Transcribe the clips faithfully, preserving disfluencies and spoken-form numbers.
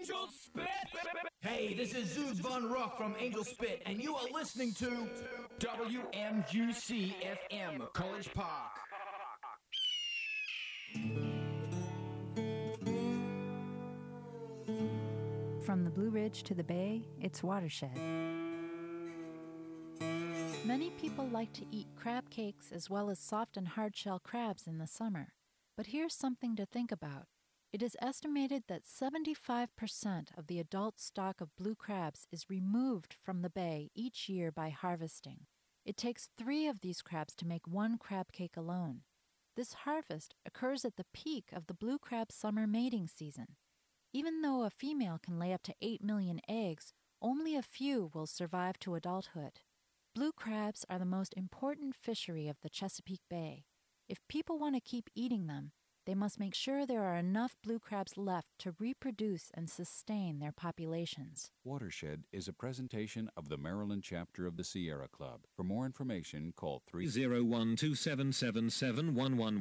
Angel Spit! Hey, this is Zoot Von Rock from Angel Spit, and you are listening to W M U C F M, College Park. From the Blue Ridge to the Bay, it's Watershed. Many people like to eat crab cakes as well as soft and hard-shell crabs in the summer. But here's something to think about. It is estimated that seventy-five percent of the adult stock of blue crabs is removed from the bay each year by harvesting. It takes three of these crabs to make one crab cake alone. This harvest occurs at the peak of the blue crab summer mating season. Even though a female can lay up to eight million eggs, only a few will survive to adulthood. Blue crabs are the most important fishery of the Chesapeake Bay. If people want to keep eating them, they must make sure there are enough blue crabs left to reproduce and sustain their populations. Watershed is a presentation of the Maryland chapter of the Sierra Club. For more information, call three zero one two seven seven seven one one.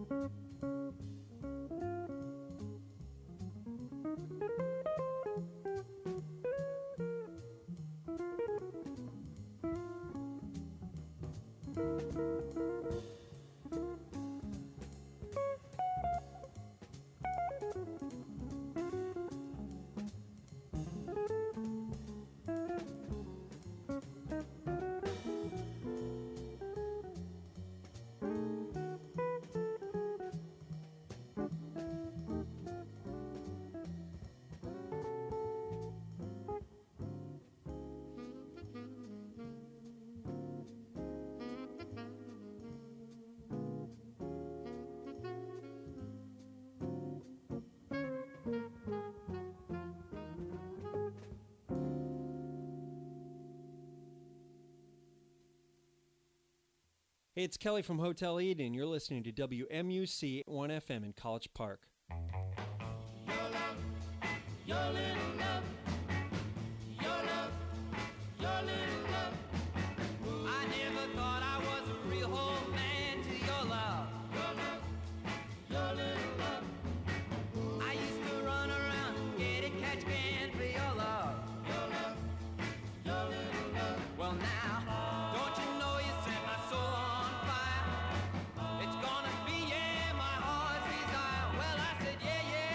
Hey, it's Kelly from Hotel Eden. You're listening to W M U C one F M in College Park. Your love, your little love, your love, your little love. I never thought I was a real whole man to your love. Your love, your little love. I used to run around and get it, catch can for your love. Your love, your little love. Well now, don't you know you set my soul on fire? It's gonna be, yeah, my heart's desire. Well, I said, yeah, yeah.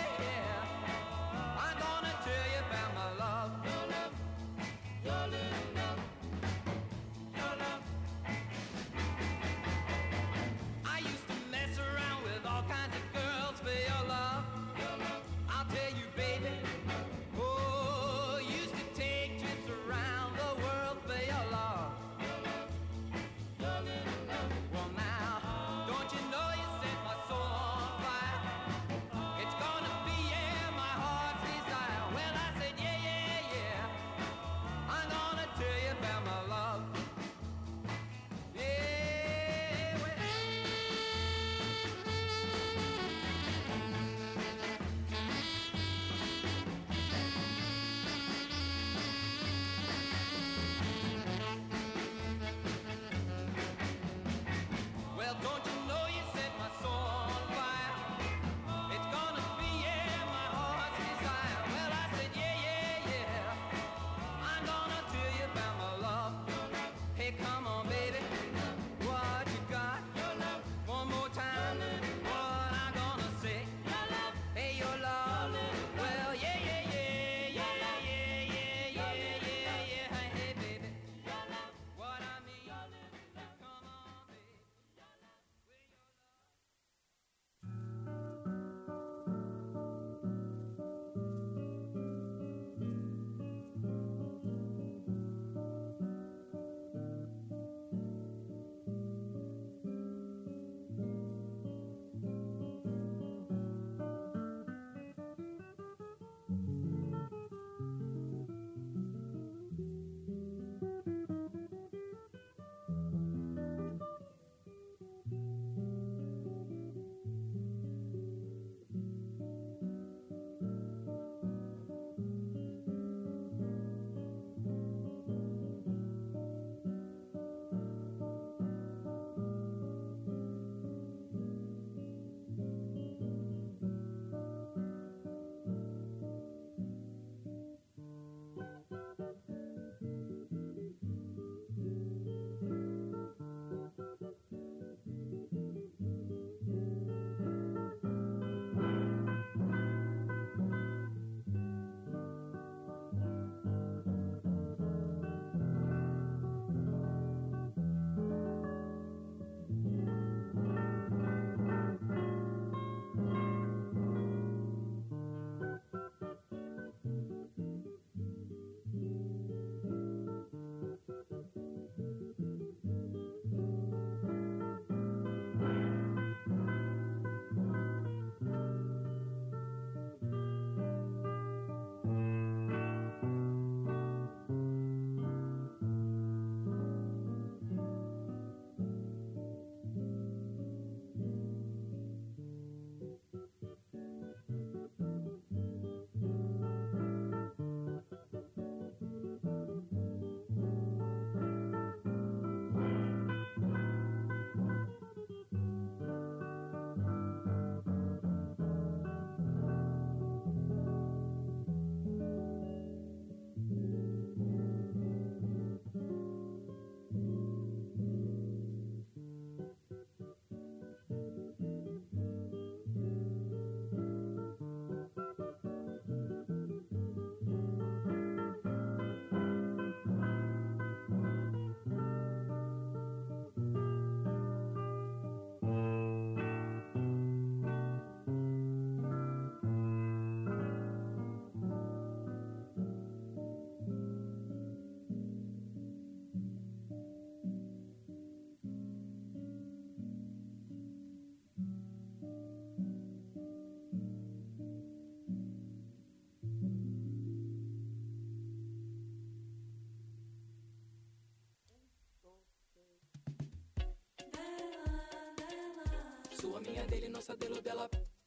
dele, dela.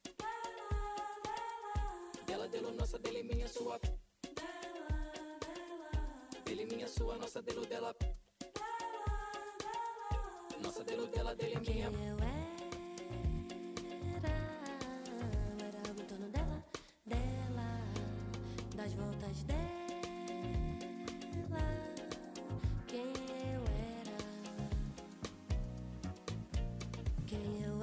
Dela, dele, nossa, dele, minha, sua. Dele, minha, sua, nossa, dele, dela. Nossa, dele, dela, dele, minha. Eu era, eu era o dono dela, dela, das voltas dela. Quem eu era, quem eu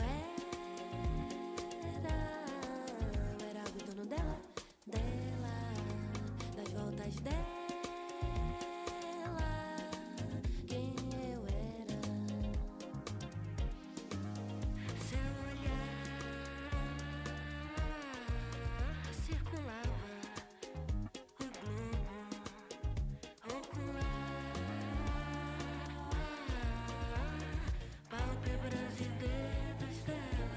era, eu era o dono dela, dela, das voltas dela. Quem eu era, seu olhar circulava o globo ocular, pálpebras e dedos dela.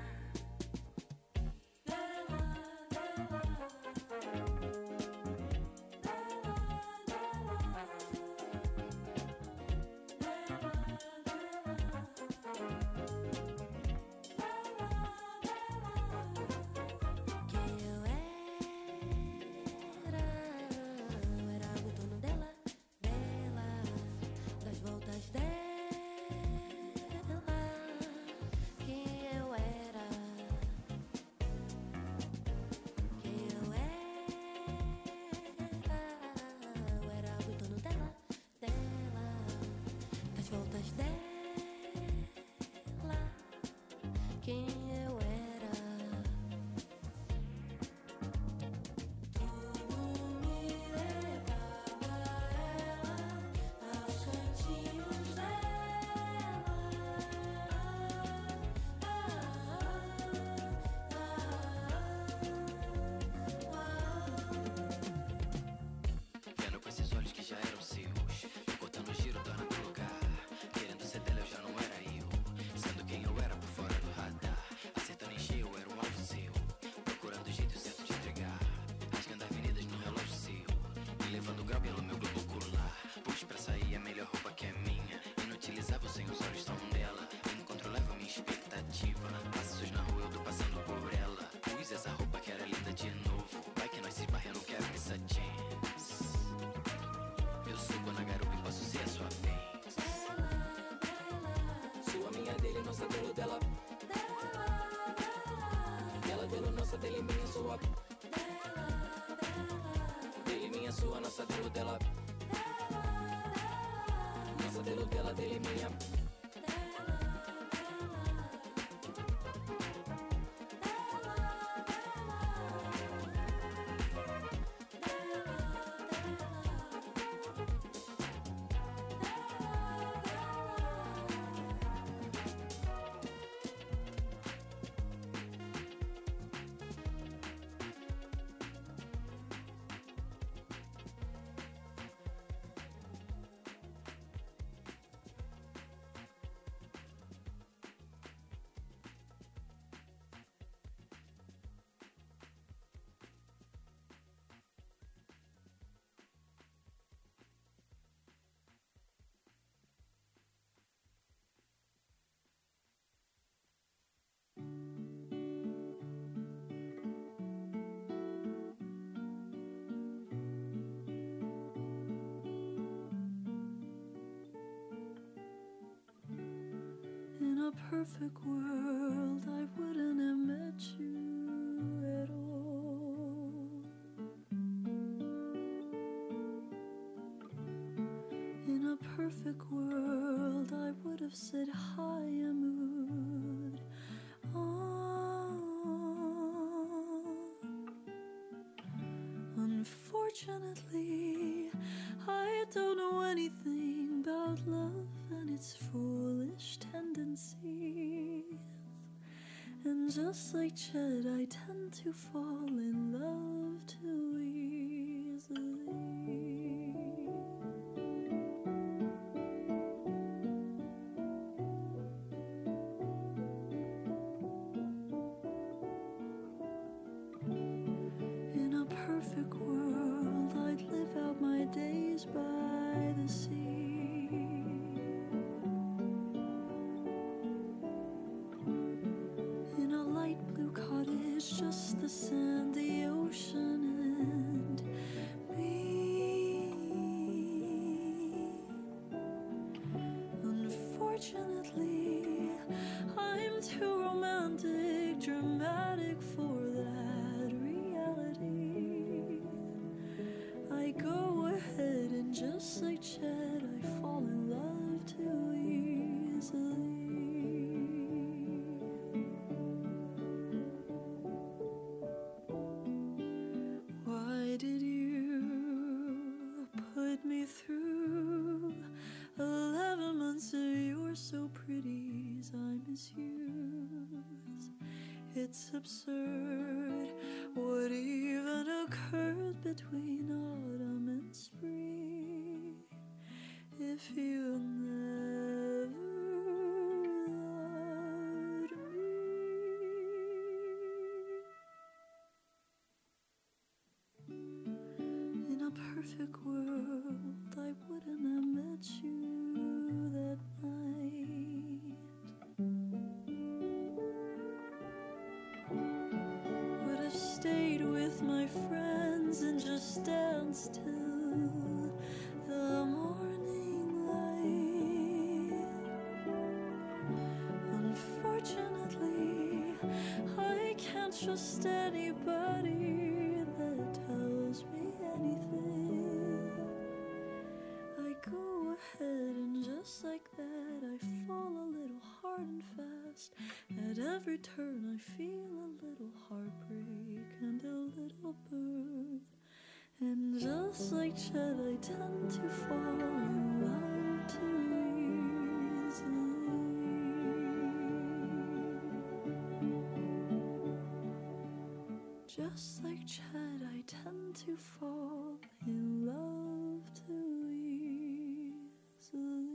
Quem eu era, eu era o dono dela, dela, das voltas dela. Quem eu era, quem eu era, eu era o dono dela, dela, das voltas dela. Quem eu era, tudo me levava a ela, aos cantinhos dela. Ah, ah, ah, Vendo com esses olhos que já eram seus, cortando o giro, dona do lugar. Querendo ser dela, eu já não era eu. Sendo quem eu era por fora do radar. Acertando em cheio, eu era um alvo seu. Procurando jeito certo de entregar. Rasgando avenidas no relógio seu. E levando grau pelo meu globo ocular. Pois pra sair a melhor roupa que é minha. Inutilizável sem os olhos tão dela. Incontrolável minha expectativa. Passos na rua, eu tô passando por ela. Pus essa roupa que era linda de novo. Vai que nós se esbarra, eu não quero essa chance. Eu subo na garupa e posso ser a sua vez. Sua, minha, dele, nossa, dele, dela. Dela, dele, nossa, dele, minha, sua. Dele, minha, sua, nossa, dele, dela. Nossa, dele, dela, dele, minha. in a perfect world, I wouldn't have met you at all. In a perfect world, I would have said hi and moved on. Unfortunately, I don't know anything about love and its foolish tendencies. And just like Chet, I tend to fall in love too easily. In a perfect world, I'd live out my days by the sea. In a light his youth. It's absurd what even occurred between autumn and spring. If you never loved me, in a perfect world I wouldn't have met you that night. Would have stayed with my friends and just danced till the morning light. Unfortunately, I can't trust anybody that tells me anything. I go ahead and just like that I fall a little hard and fast. At every turn I feel a little heartbreak and a little burn. And just like Chet, I tend to fall in love too easily. Just like Chet, I tend to fall in love too easily.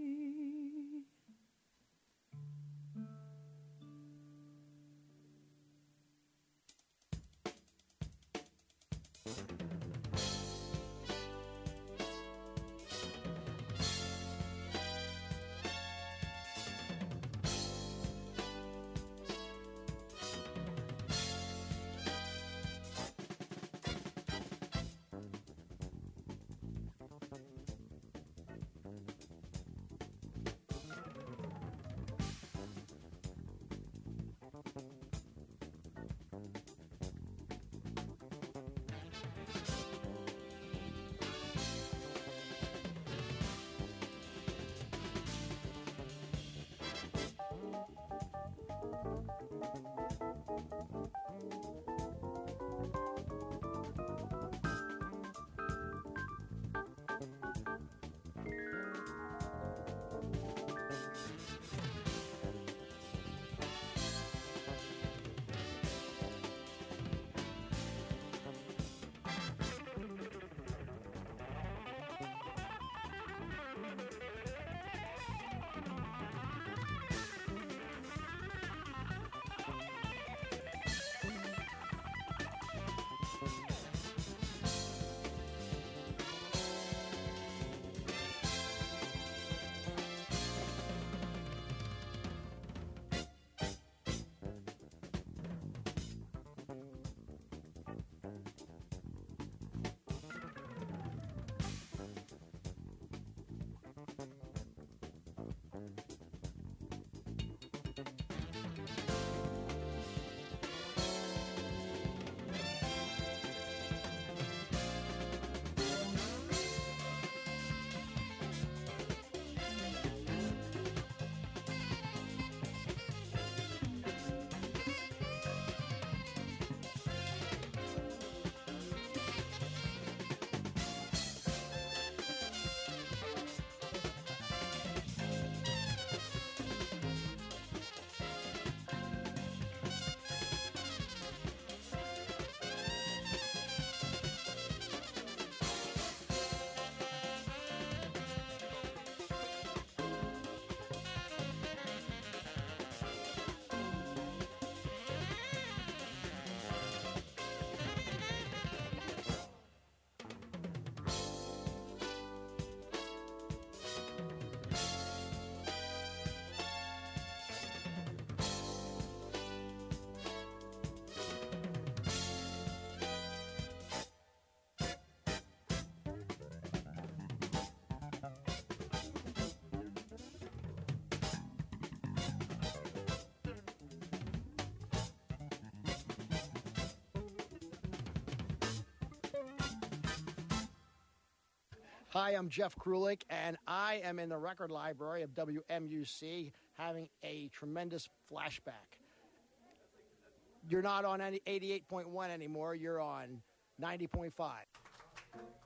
Hi, I'm Jeff Krulik, and I am in the record library of W M U C having a tremendous flashback. You're not on any eighty-eight point one anymore. You're on ninety point five.